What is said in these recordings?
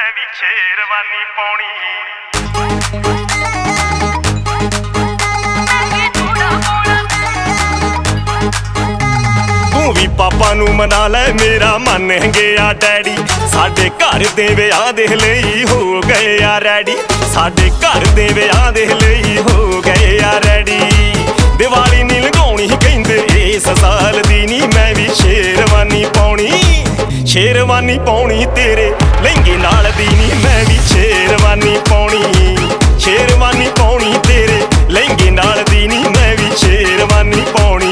मैं भी शेरवानी पाउणी। तू भी पापा नू मना ले मेरा मन गया डैडी, साडे घर दे विआह दे लई हो गए आ रेडी, साडे घर दे विआह दे लई हो गए आ रेडी। दिवाली नी लगाउणी कहंदे इस साल दी नी मैं भी शेरवानी पाउणी, शेरवानी पाउणी तेरे लहंगे नाल दी नी मैं भी शेरवानी पाउणी, शेरवानी पाउणी तेरे लहंगे नाल दी नी मैं भी शेरवानी पाउणी।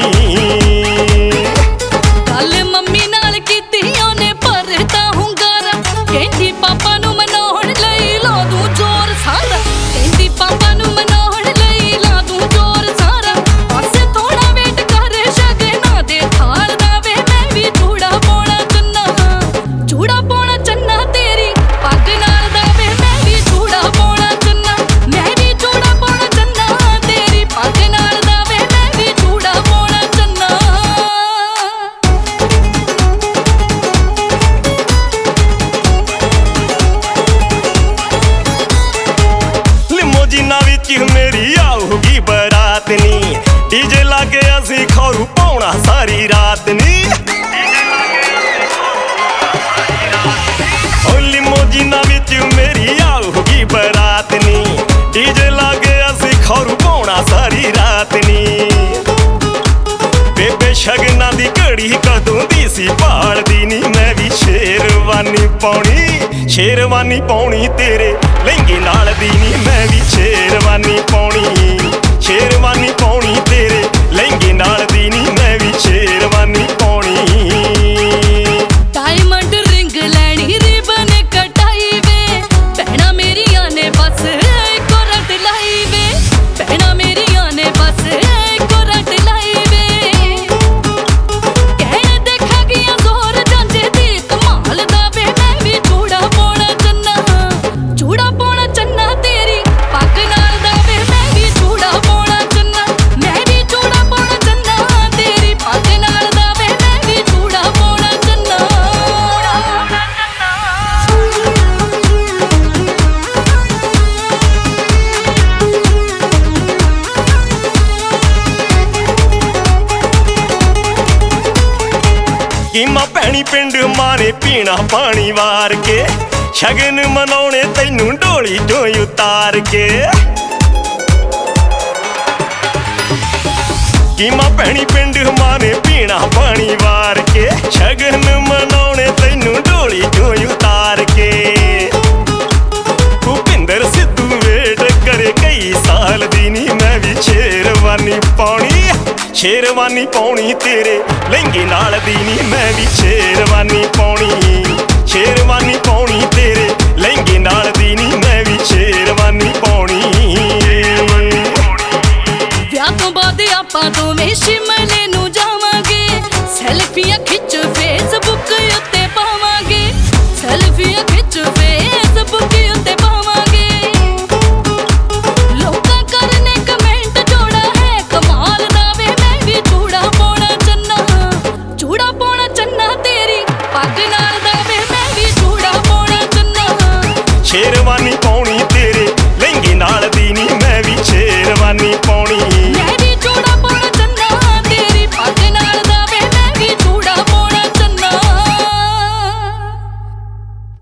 गल मम्मी नाल कीती ओने भरता हुंगारा, कहंदी पापा नू मनाउण लई ला दूं जोर सारा, कहंदी पापा नू मनाउण लई ला दूं जोर सारा। बस थोड़ा वेट कर शगना दे थाल दा वे मैं भी चूड़ा पाउणा चन्ना, चूड़ा पाउणा चन्ना तेरी पग नाल दा वे मैं भी चूड़ा पाउणा चन्ना, मैं भी चूड़ा पाउणा चन्ना तेरी पग नाल दा वे मैं भी चूड़ा पाउणा चन्ना। लिमोजीना विच मेरी आऊगी बरात नी, डीजे लागे असी खौरू पाउणा सारी रात नी। लिमोजीना विच मेरी आऊगी बरात नी, डीजे लागे असी खौरू पाउणा सारी रात नी। बेबे शगना दी घड़ी कदों दी सी भालदी नी मैं भी शेरवानी पाउणी, शेरवानी पाउणी तेरे लहंगे नाल दी नी मैं भी शेरवानी पाउणी, शेरवानी पाउणी तेरे लहंगे नाल दी नी मैं भी शेरवानी पाउणी। डायमंड रिंग लैनी रिबन कटाई वे, भैणा मेरिया ने बस इको रट लाई वे, भैणा मेरिया ने बस इको रट लाई वे। कहने देखा गया जोर जांजे दी कमाल दा वे मैं भी चूड़ा पाउणा चन्ना, चूड़ा पाउणा चन्ना तेरी पग नाल दा वे मैं भी चूड़ा पाउणा चन्ना, मैं भी चूड़ा पाउणा चन्ना तेरी पग नाल दा वे मैं भी चूड़ा पाउणा चन्ना। कीमा भैणी पिंड मारे पीना पानी वार के, शगन मनाउणे तैनू डोली चों उतार के। कीमा भैणी पिंड मारे पीना पानी वार के, शगन मनाउणे तैनू डोली चों उतार के। भुपिंदर सिद्धू वेट करे कई साल दी नी मैं भी शेरवानी पाउणी, शेरवानी पाउणी तेरे लहंगे नाल दी नी मैं भी शेरवानी पाउणी, शेरवानी पाउणी तेरे लहंगे नाल दी नी मैं भी शेरवानी पाउणी। ਵਿਆਹ ਤੋਂ ਬਾਅਦ ਆਪਾਂ ਦੋਵੇਂ ਸ਼ਿਮਲੇ ਨੂੰ ਜਾਵਾਂਗੇ, ਸੈਲਫੀਆਂ ਖਿੱਚ ਫੇਸਬੁੱਕ ਉੱਤੇ ਪਾਵਾਂਗੇ, ਸੈਲਫੀਆਂ ਖਿੱਚ ਫੇਸਬੁੱਕ ਉੱਤੇ ਪਾਵਾਂਗੇ। ਲੋਕਾਂ ਕਰਨੇ ਕਮੈਂਟ ਜੋੜਾ ਹੈ ਕਮਾਲ ਦਾ ਵੇ ਮੈਂ ਵੀ ਚੂੜਾ ਪਾਉਣਾ ਚੰਨਾ, ਚੂੜਾ ਪਾਉਣਾ ਚੰਨਾ ਤੇਰੀ ਪੱਗ ਨਾਲ ਦਾ ਵੇ ਮੈਂ ਵੀ ਚੂੜਾ ਪਾਉਣਾ ਚੰਨਾ। शेरवानी पाउणी तेरे लहंगे नाल दी नी मैं भी शेरवानी